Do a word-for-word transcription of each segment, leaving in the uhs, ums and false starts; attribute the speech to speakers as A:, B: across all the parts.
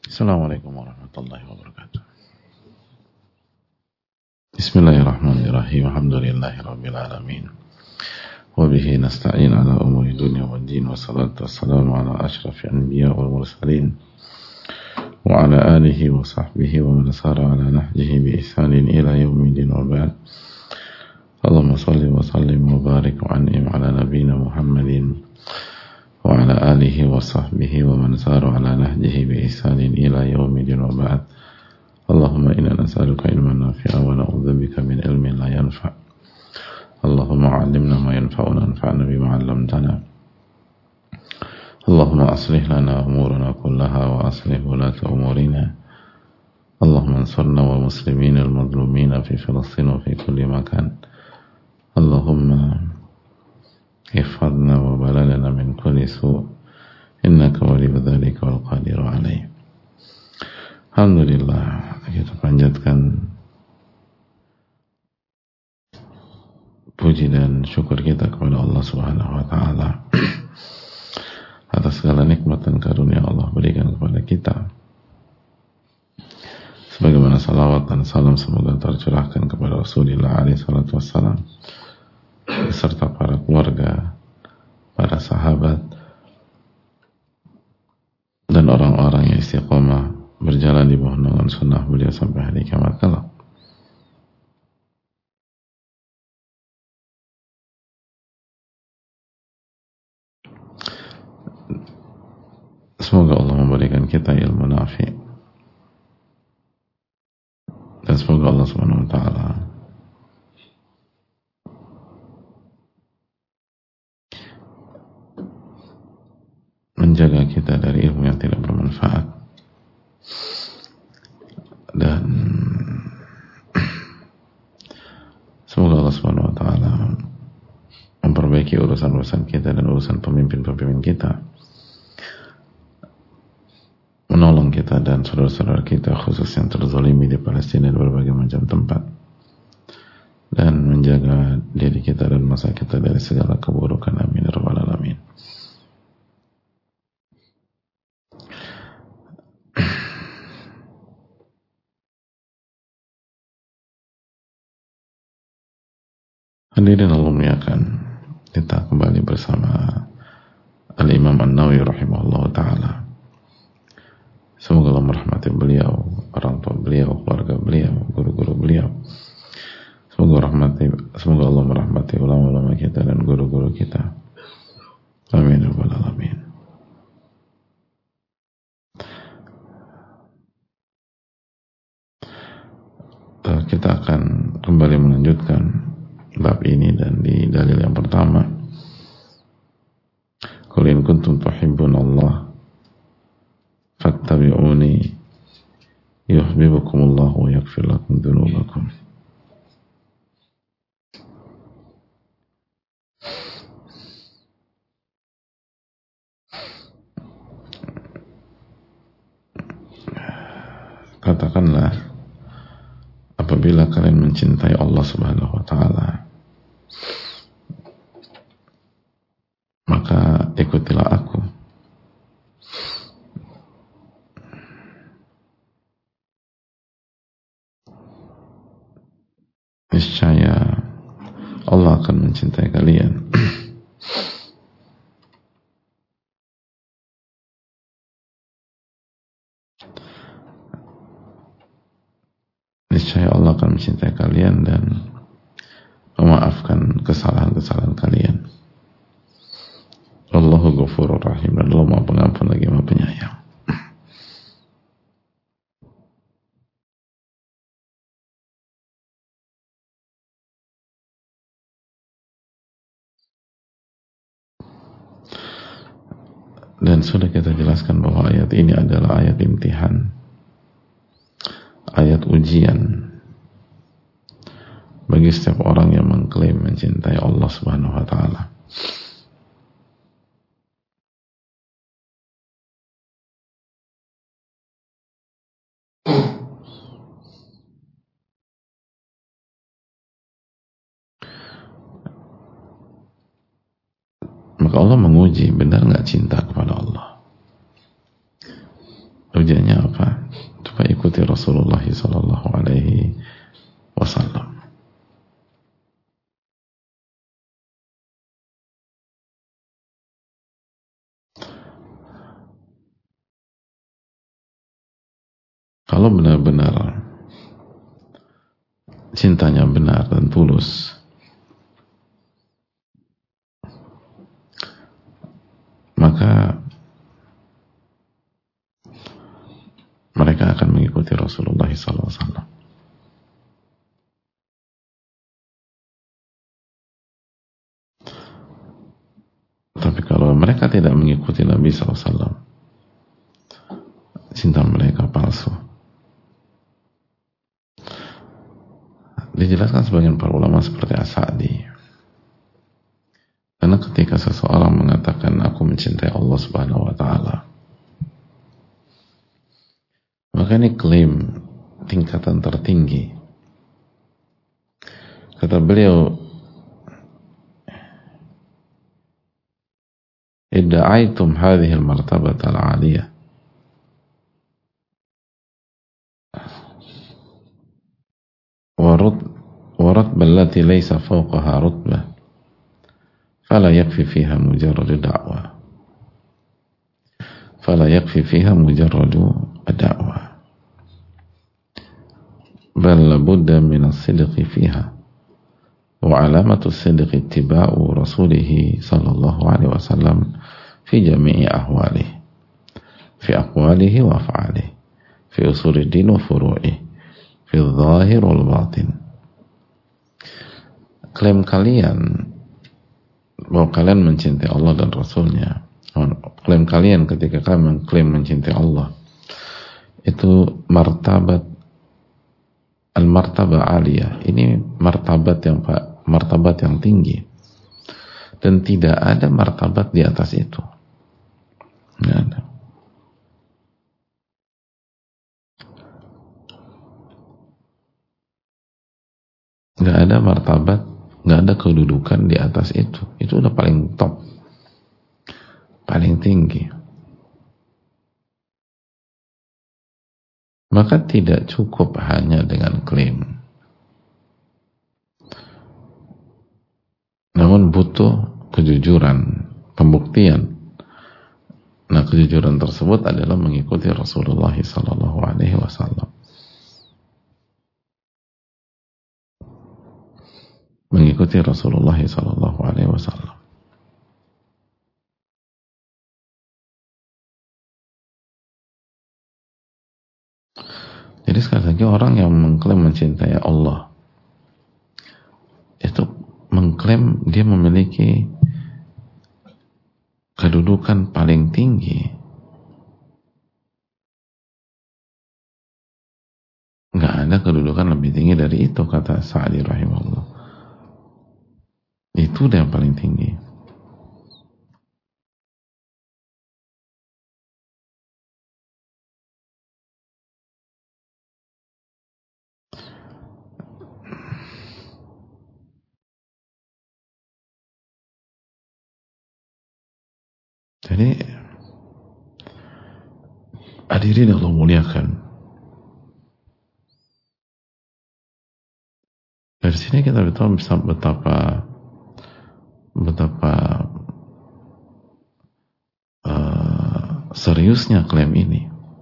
A: Assalamualaikum warahmatullahi wabarakatuh. Bismillahirrahmanirrahim. Alhamdulillahi rabbil alamin. Wabihi nasta'in ala umuri dunya wad din. Wassalatu wassalamu ala ashrafil anbiya wal mursalin. Wa ala alihi wa sahbihi wa man sara ala nahjihi bi ihsanin ila yaumiddin wa ba'd. Allahumma salli wa sallim wa barik wa an'im ala nabiyyina Muhammadin wa ala alihi wa sahbihi wa man sara ala nahjihi bi ihsanin ila yaumiddin wa ba'd. Allahumma inna nas'aluka ilman nafi'a wa na'udzubika min ilmin la yanfa'. Allahumma 'allimna ma yanfa'una wanfa'na bima 'allamtana. Allahumma aslih lana umurana kullaha wa aslih wulata umurina. Allahumma ansurna wal muslimina al madlumina fi Filistin wa fi kulli makan. Allahumma ihfadna wa baladana min kulli su' innaka waliyyu dzalika wal qadiru alaih. Alhamdulillah, kita panjatkan puji dan syukur kita kepada Allah Subhanahu wa taala atas segala nikmat dan karunia Allah berikan kepada kita. Sebagaimana salawat dan salam semoga tercurahkan kepada Rasulullah alaihi salatu wassalam beserta para keluarga, para sahabat dan orang-orang yang istiqomah berjalan di bawah naungan sunnah beliau sampai hari kiamat kelak. Semoga Allah memberikan kita ilmu nafi, dan semoga Allah Subhanahu wa taala menjaga kita dari ilmu yang tidak bermanfaat, dan semoga Allah Subhanahu wa taala memperbaiki urusan-urusan kita dan urusan pemimpin-pemimpin kita, menolong kita dan saudara-saudara kita khusus yang terzalimi di Palestina dan berbagai macam tempat, dan menjaga diri kita dan masa kita dari segala keburukan. Amin ya rabbal alamin. Hadirin Allah muliakan, kita kembali bersama Al-Imam An-Nawawi rahimahullah ta'ala. Semoga Allah merahmati beliau, orang tua beliau, keluarga beliau, guru-guru beliau. Semoga rahmati, semoga Allah merahmati ulama-ulama kita dan guru-guru kita. Amin ya rabbal alamin. Kita akan kembali melanjutkan bab ini, dan di dalil yang pertama, qul in kuntum tuhibbunallah fattabi'uni yuhibbukumullah wa yaghfir lakum dzunubakum. Katakanlah, apabila kalian mencintai Allah Subhanahu wa taala, maka ikutilah aku. Niscaya Allah akan mencintai kalian. Niscaya Allah akan mencintai kalian dan memaafkan kesalahan-kesalahan kalian. Allahu Ghafurur Rahim, dan Allah Maha Pengampun lagi Maha Penyayang. Dan sudah kita jelaskan bahwa ayat ini adalah ayat imtihan, ayat ujian bagi setiap orang yang mengklaim mencintai Allah Subhanahu wa taala. Maka Allah menguji, benar nggak cinta kepada Allah? Ujiannya apa? Coba ikuti Rasulullah sallallahu alaihi wasallam. Kalau benar-benar cintanya benar dan tulus, maka mereka akan mengikuti Rasulullah sallallahu alaihi wasallam. Tapi kalau mereka tidak mengikuti Nabi sallallahu alaihi wasallam, cinta mereka palsu. Dijelaskan sebagian para ulama seperti As-Sa'di, karena ketika seseorang mengatakan aku mencintai Allah Subhanahu wa taala, maka ini klaim tingkatan tertinggi. Kata beliau, idda'aitum hadhihi al-martabata al-'aliyah ورتبة التي ليس فوقها رتبة فلا يكفي فيها مجرد دعوة فلا يكفي فيها مجرد دعوة بل لابد من الصدق فيها وعلامة الصدق اتباع رسوله صلى الله عليه وسلم في جميع أحواله في أقواله وأفعاله في أصول الدين وفروعه في الظاهر والباطن. Klaim kalian bahwa kalian mencintai Allah dan Rasulnya, klaim kalian ketika kalian mengklaim mencintai Allah, itu martabat al-martabah aliyah. Ini martabat yang martabat yang tinggi, dan tidak ada martabat di atas itu. Nggak ada. Nggak ada martabat, nggak ada kedudukan di atas itu. Itu udah paling top, paling tinggi. Maka tidak cukup hanya dengan klaim, namun butuh kejujuran, pembuktian. Nah, kejujuran tersebut adalah mengikuti Rasulullah sallallahu alaihi wasallam. Mengikuti Rasulullah sallallahu alaihi wasallam. Jadi sekali lagi, orang yang mengklaim mencintai Allah itu mengklaim dia memiliki kedudukan paling tinggi. Nggak ada kedudukan lebih tinggi dari itu, kata Sa'di rahimahullah. Itu yang paling tinggi. Jadi hadirin Allah muliakan, dari sini kita tahu bisa betapa betapa uh, seriusnya klaim ini.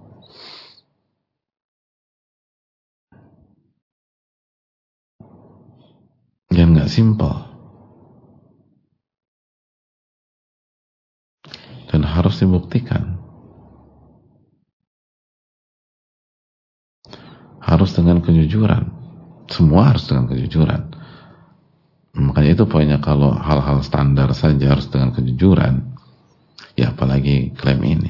A: Dan nggak simpel, dan harus dibuktikan, harus dengan kejujuran. Semua harus dengan kejujuran. Makanya itu poinnya, kalau hal-hal standar saja harus dengan kejujuran, ya apalagi klaim ini.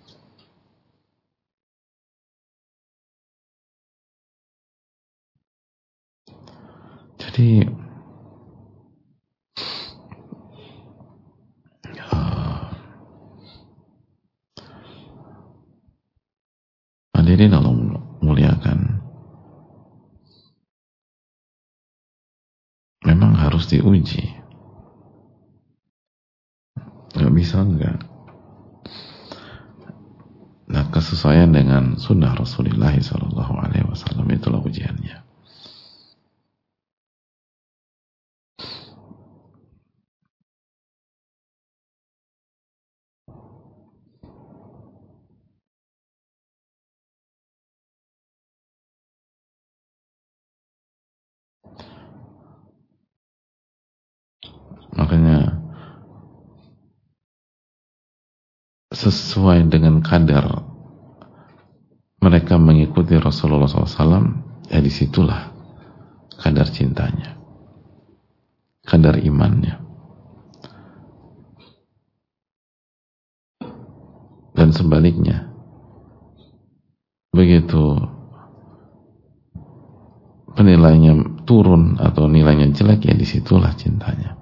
A: Jadi uh, hadirin Allah muliakan, memang harus diuji. Gak bisa enggak. Nah, kesesuaian dengan sunnah Rasulullah shallallahu alaihi wasallam itulah ujiannya. Makanya sesuai dengan kadar mereka mengikuti Rasulullah shallallahu alaihi wasallam, ya disitulah kadar cintanya, kadar imannya. Dan sebaliknya, begitu penilaiannya turun atau nilainya jelek, ya disitulah cintanya.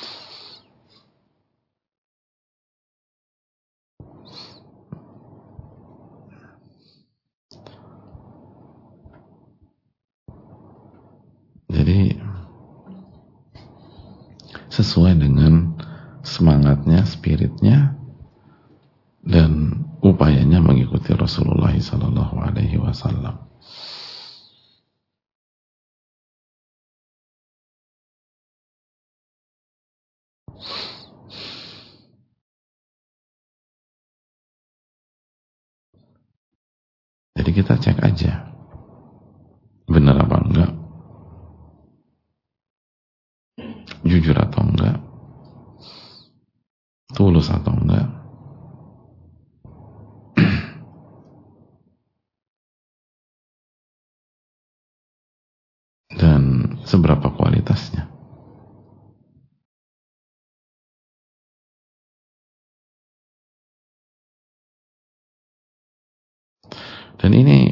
A: Jadi sesuai dengan semangatnya, spiritnya, dan upayanya mengikuti Rasulullah Sallallahu Alaihi Wasallam. Jadi kita cek aja, benar apa enggak, jujur atau enggak, tulus atau enggak, dan seberapa kualitasnya. Dan ini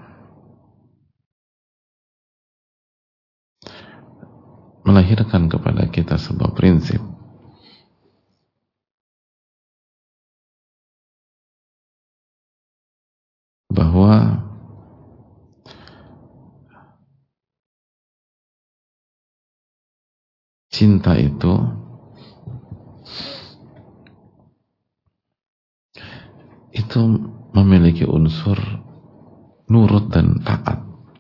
A: melahirkan kepada kita sebuah prinsip bahwa cinta itu itu memiliki unsur nurut dan taat.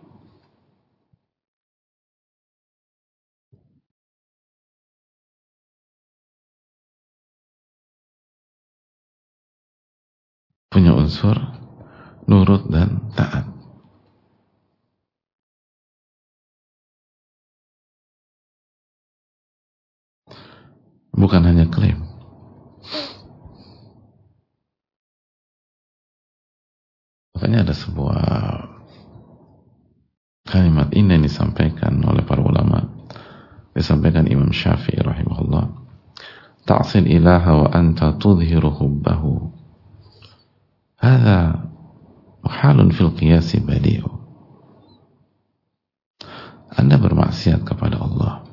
A: Punya unsur nurut dan taat. Bukan hanya klaim. Makanya ada sebuah kalimat ini yang disampaikan oleh para ulama. Disampaikan Imam Syafi'i rahimahullah. Ta'sil ilaha wa anta tudhiru hubbahu. Hadha halun fil qiyasi badi'u. Anda bermaksiat kepada Allah,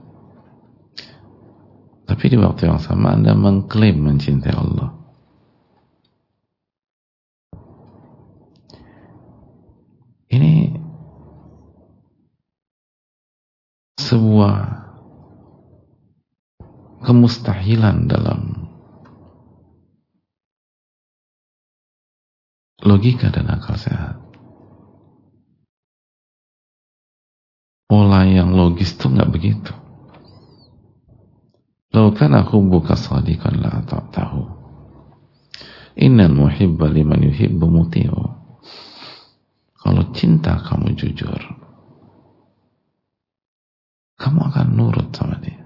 A: tapi di waktu yang sama Anda mengklaim mencintai Allah. Ini sebuah kemustahilan dalam logika dan akal sehat. Pola yang logis itu nggak begitu. Lau kana hubbuka shadiqan la ata'tahu. Innal muhibba liman yuhibbu muti'u. Kalau cinta kamu jujur, kamu akan nurut sama dia.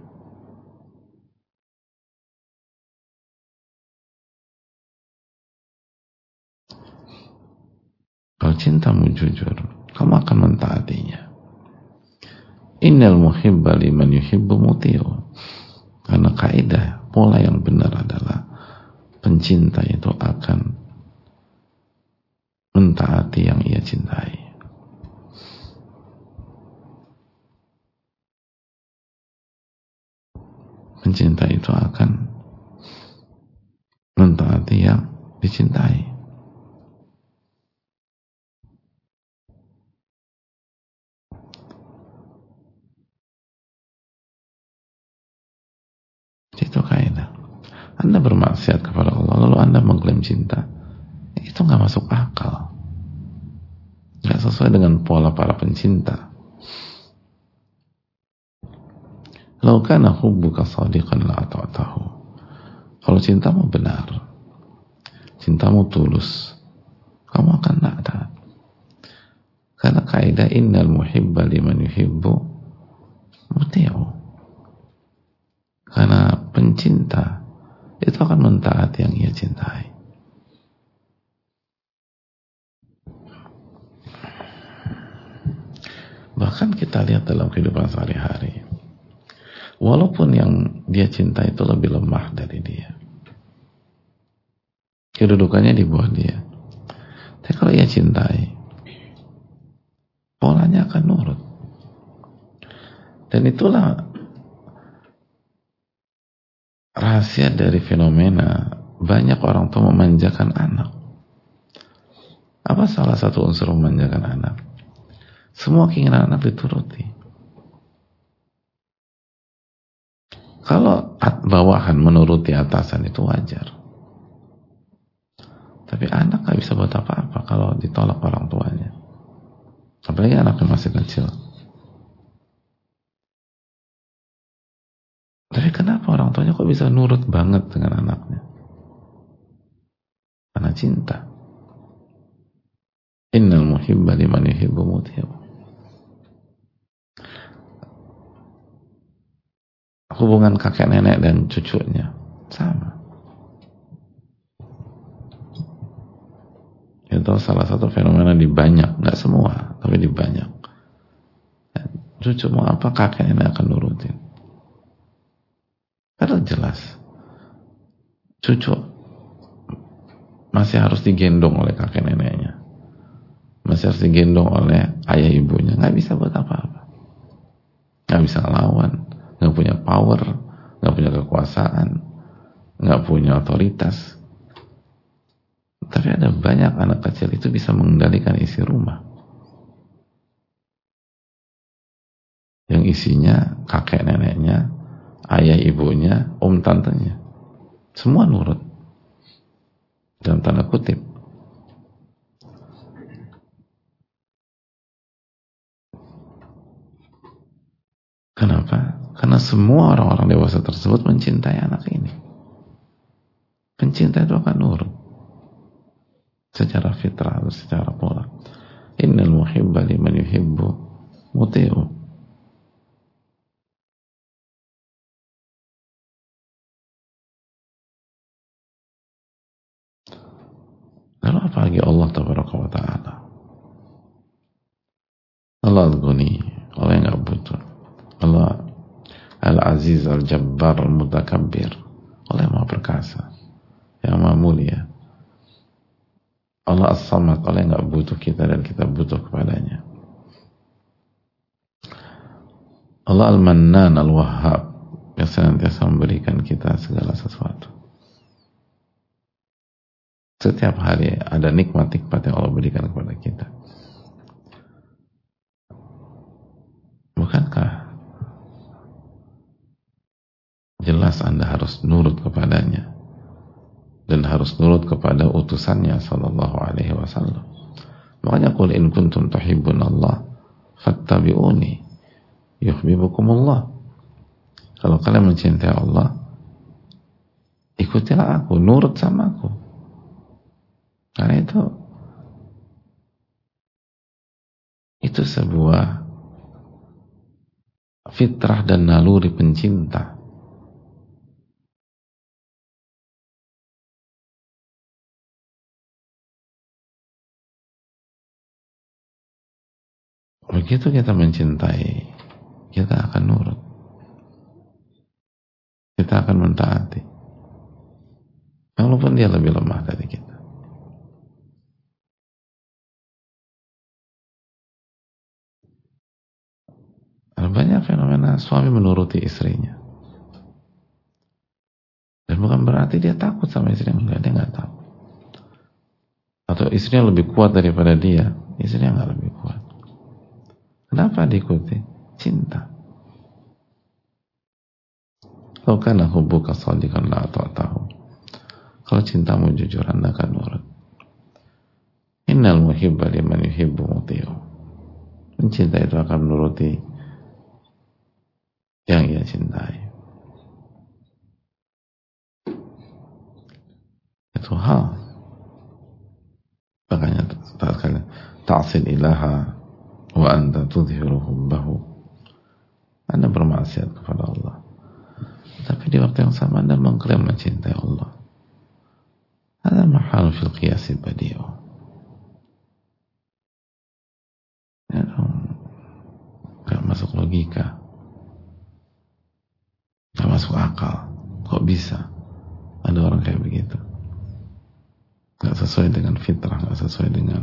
A: Kalau cintamu jujur, kamu akan mentaatinya. Innal muhibba liman yuhibbu muti'u. Karena kaidah, pola yang benar adalah pencinta itu akan mentaati yang ia cintai. Pencinta itu akan mentaati yang dicintai. Itu kaidah. Anda bermaksiat kepada Allah, lalu Anda mengklaim cinta, itu nggak masuk akal, nggak sesuai dengan pola para pencinta. Lau kana hubbuka shadiqan la ata'tahu. Kalau cintamu benar, cintamu tulus, kamu akan taat. Karena kaidah innal muhibba liman yuhibbu muti'u. Karena pencinta itu akan mentaati yang ia cintai. Bahkan kita lihat dalam kehidupan sehari-hari, walaupun yang dia cinta itu lebih lemah dari dia, kedudukannya di bawah dia, tapi kalau ia cintai, polanya akan nurut. Dan itulah rahasia dari fenomena banyak orang tua memanjakan anak. Apa salah satu unsur memanjakan anak? Semua keinginan anak dituruti. Kalau bawahan menuruti atasan itu wajar. Tapi anak gak bisa buat apa-apa kalau ditolak orang tuanya. Apalagi anaknya masih kecil. Tapi kenapa orang tuanya kok bisa nurut banget dengan anaknya? Karena cinta. Innal muhibba liman yuhibbu muti'u. Hubungan kakek nenek dan cucunya sama. Itu salah satu fenomena di banyak, nggak semua, tapi di banyak. Cucu mau apa, kakek nenek akan nurutin. Padahal jelas, cucu masih harus digendong oleh kakek neneknya, masih harus digendong oleh ayah ibunya, nggak bisa buat apa-apa, nggak bisa lawan, nggak punya power, nggak punya kekuasaan, nggak punya otoritas. Tapi ada banyak anak kecil itu bisa mengendalikan isi rumah, yang isinya kakek neneknya, ayah ibunya, om tantenya, semua nurut dalam tanda kutip. Kenapa? Karena semua orang-orang dewasa tersebut mencintai anak ini. Pencinta itu akan nurut secara fitrah atau secara pola. Innal muhibba liman yuhibbu muti'u. Lalu apa lagi Allah tabaraka wa ta'ala? Allah al-Ghani, Allah yang gak butuh. Allah Al-Aziz, Al-Jabbar, Al-Mutakabbir, Allah yang maha perkasa, yang maha mulia. Allah As-Samad, Allah yang gak butuh kita dan kita butuh kepadanya. Allah Al-Mannan, Al-Wahhab, yang senantiasa memberikan kita segala sesuatu. Setiap hari ada nikmat-nikmat yang Allah berikan kepada kita. Bukankah jelas Anda harus nurut kepadanya dan harus nurut kepada utusannya sallallahu alaihi wasallam. Makanya qul in kuntum tuhibbunallah fattabi'uni yuhibbukumullah. Kalau kalian mencintai Allah, ikutilah aku, nurut sama aku. Karena itu itu sebuah fitrah dan naluri pencinta. Begitu kita mencintai, kita akan nurut, kita akan mentaati, walaupun dia lebih lemah dari kita. Ada banyak fenomena suami menuruti istrinya, dan bukan berarti dia takut sama istrinya, enggak, dia nggak takut. Atau istrinya lebih kuat daripada dia, istrinya nggak lebih kuat. Kenapa diikuti? Cinta. Lau kana hubbuka shadiqan la ata'tahu. Kalau cintamu jujur, Anda akan nurut. Innal muhibba liman yuhibbu muti'u. Mencinta itu akan menuruti yang ia cintai. Itu hal. Makanya ta'sil ilaha wa anta tudhiru hubbahu. Anda bermaksiat kepada Allah, tapi di waktu yang sama Anda mengklaim mencintai Allah. Ada mahal fil qiyasi badi'u. Ya dong, gak masuk logika, gak masuk akal. Kok bisa ada orang kayak begitu? Gak sesuai dengan fitrah, gak sesuai dengan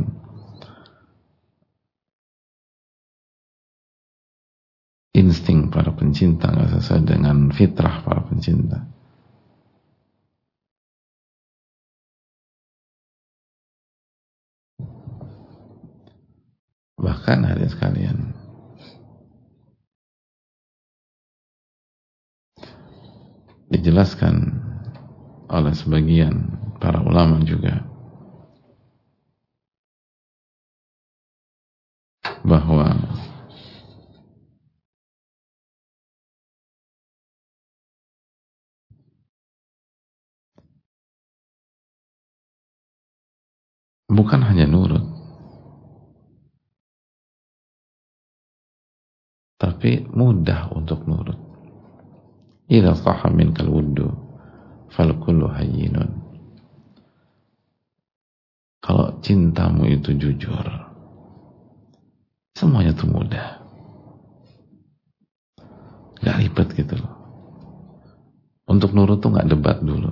A: insting para pencinta, gak sesuai dengan fitrah para pencinta. Bahkan hadirin sekalian, dijelaskan oleh sebagian para ulama juga bahwa bukan hanya nurut, tapi mudah untuk nurut. Idza sahha minkal wuddu fal kullu hayyinun. Kalau cintamu itu jujur, semuanya itu mudah, gak ribet gitu loh. Untuk nurut tuh gak debat dulu.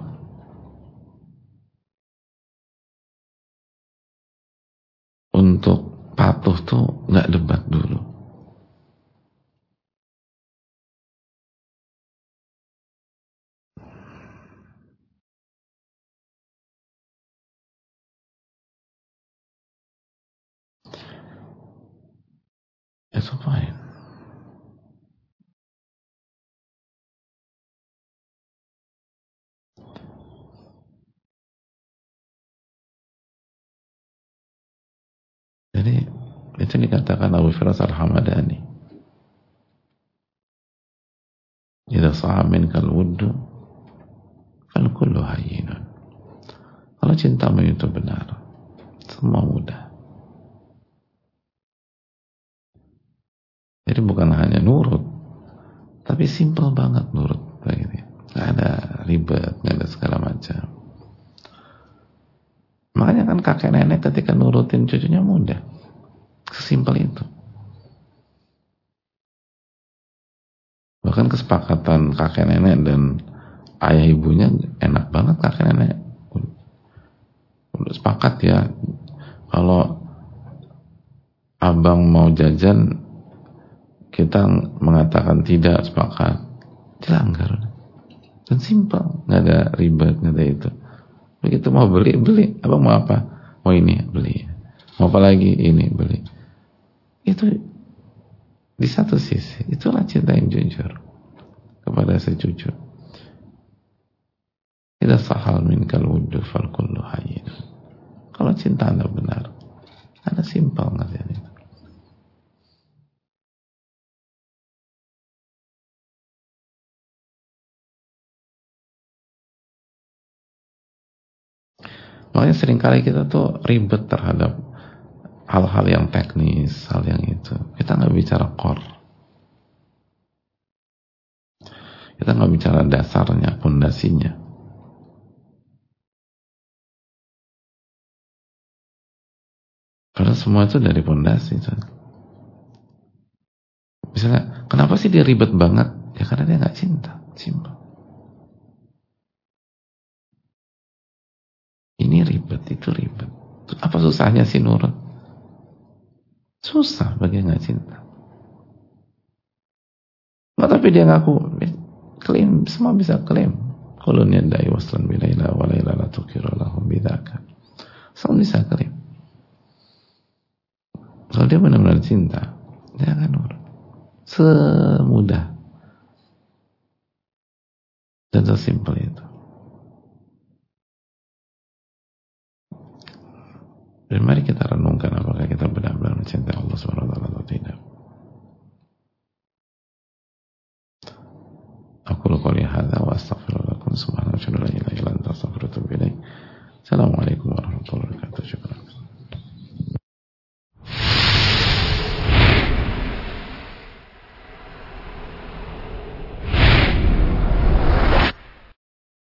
A: Untuk patuh tuh gak debat dulu. Itu fine. Jadi itu dikatakan Abu Firas Al-Hamadani, idza sa'a minkal wuddu fal kullu hayyinun. Kalau cintamu itu benar, semua mudah. Jadi bukan hanya nurut, tapi simple banget nurut. Gak ada ribet, gak ada segala macam. Makanya kan kakek nenek ketika nurutin cucunya mudah. Sesimpel itu. Bahkan kesepakatan kakek nenek dan ayah ibunya enak banget. Kakek nenek udah sepakat ya, kalau abang mau jajan kita mengatakan tidak, sepakat, dilanggar. Dan simpel, nggak ada ribet, nggak ada itu. Begitu mau beli, beli. Abang mau apa? Mau ini, beli. Mau apa lagi? Ini, beli. Itu di satu sisi, itulah cinta yang jujur kepada si cucu. Idza sahal minkal wuddu fal kullu hayyin. Kalau cinta Anda benar, Anda simpel ngerjain itu. Makanya seringkali kita tuh ribet terhadap hal-hal yang teknis, hal yang itu. Kita nggak bicara core. Kita nggak bicara dasarnya, fondasinya. Karena semua itu dari fondasi. Misalnya, kenapa sih dia ribet banget? Ya karena dia nggak cinta, simpel. Ini ribet, itu ribet. Apa susahnya sih nurut? Susah bagi yang nggak cinta. Nah, tapi dia ngaku, klaim, semua bisa klaim. Qulun yadda'i waslan bilaila wa laila la tukiru lahum bidhaka. Semua bisa klaim. Kalau dia benar-benar cinta, dia akan nurut. Semudah dan sesimpel itu. Dan mari kita renungkan apakah kita benar-benar mencintai Allah subhanahu wa taala atau tidak. Aku qouli hadza wa astaghfirullaha lakum subhanahu wa ta'ala.